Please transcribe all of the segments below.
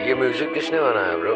ये म्यूजिक किसने बनाया ब्रो?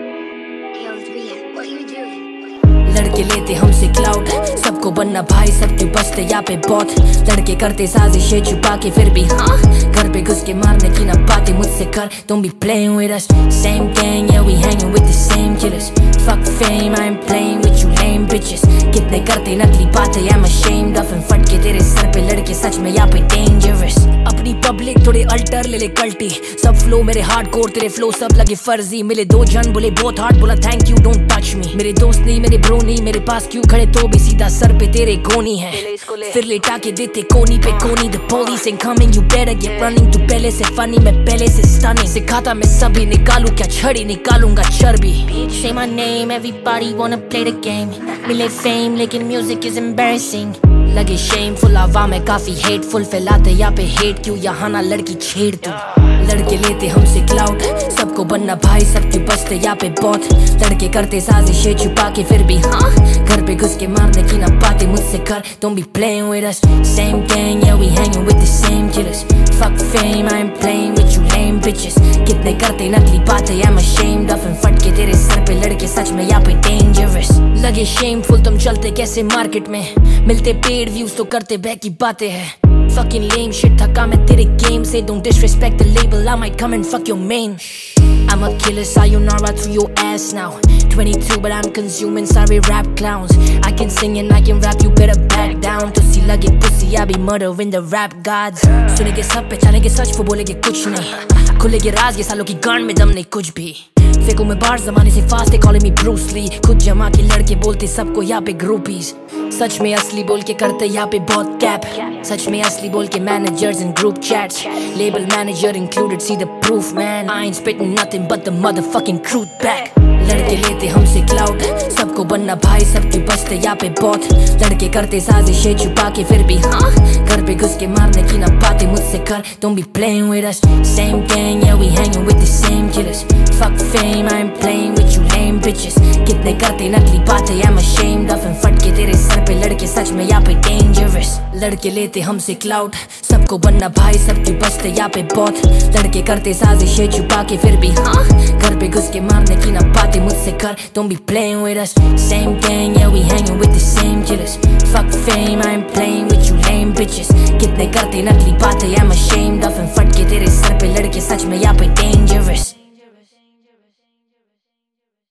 लड़के लेते हमसे क्लाउड, सबको बनना भाई, सबके बसते यहाँ पे बहुत लड़के करते साजिशें छुपा के फिर भी हाँ घर पे घुस के मारने की ना बातें मुझसे कर. Don't be playing with us, same gang, yeah we hanging with the same killers. Fuck fame, I ain't playing with you lame bitches. कितने करते नकली बातें, I'm ashamed of and फट के तेरे सर पे लड़के सच में यहाँ पे dangerous. अपनी पब्लिक थोड़े अल्टर ले ले कल्टी, सब फ्लो मेरे हार्डकोर, तेरे फ्लो सब लगे फर्जी. मिले दो जन बोले बहुत हार्ड, बोला thank you don't touch me. मेरे दोस्त नहीं मेरे ब्रो नहीं, मेरे पास क्यों खड़े तो भी सीधा सर पे तेरे गोनी है. फिर लेटा के देते कोनी पे कोनी. The police ain't coming, you better get running. तू पहले से फनी, मैं पहले से stunning. सिखाता मैं सभी निकालू क्या छड़ी, निकालूंगा चर्बी. Say my name, everybody wanna play the game. मिले fame लेकिन music is embarrassing. लगे shameful, आवाम में काफी hateful. फैलाते यहाँ पे hate क्यों, यहाँ ना लड़की छेड़ तू. लड़के लेते हमसे क्लाउड, सबको बनना भाई, सबके बसते यहाँ पे बहुत लड़के करते साजिशें छुपा के फिर भी हाँ घर पे घुस के मारने की ना बातें मुझसे कर. Don't be playing with us, same gang, yeah we hanging with the same killers. Fuck fame, I ain't playing with you lame bitches. कितने करते नकली बातें, I'm ashamed of and फट के तेरे सर पे लड़के सच में यहाँ पे dangerous. लगे shameful, तुम चलते कैसे मार्केट में, मिलते पेड व्यूज तो करते बैक की बातें हैं. Fucking lame shit, थका मैं तेरे game से. Don't disrespect the label, I might come and fuck your main. I'm a killer, sayonara through your ass now. 22 but I'm consuming sorry rap clowns. I can sing and I can rap, you better back down. To see lage pussy, I be murdering the rap gods. सुनेंगे सब पहचानेंगे सच, वो बोलेंगे कुछ नहीं. खुलेंगे राज ये सालों की गांड में दम नहीं कुछ भी. फेंकू मैं बाहर जमाने से fast, calling me Bruce Lee. खुद जमा के लड़के बोलते सबको यहाँ पे ग्रुपीज. सच में असली बोल के करते यहाँ पे बहुत कैप. सच में असली बोल के managers and group chats. Label manager included, see the proof man. I ain't spitting nothing but the motherfucking truth back. लड़के लेते हमसे क्लाउड, सबको बनना भाई, सबके बसते यहाँ पे बहुत लड़के करते साजिशें छुपा के फिर भी हाँ घर पे घुस के मारने की ना बातें मुझसे कर. Don't be playing with us, same gang, yeah we hanging with the same killers. Fuck fame, I ain't playing with you lame bitches. कितने करते नकली बातें, I'm ashamed of and फट के तेरे सर पे लड़के सच में यहाँ पे dangerous. लड़के लेते हमसे क्लाउड, सबको बनना भाई, सबके बसते यहाँ पे बहुत लड़के करते साजिशें छुपा के फिर भी हाँ घर पे घुस के मारने की ना बातें मुझसे कर. Don't be playing with us, same gang, yeah we hanging with the same killers. Fuck fame, I ain't playing with you lame bitches. कितने करते नकली बातें, I'm ashamed of and फट के तेरे सर पे लड़के सच में यहाँ पे dangerous.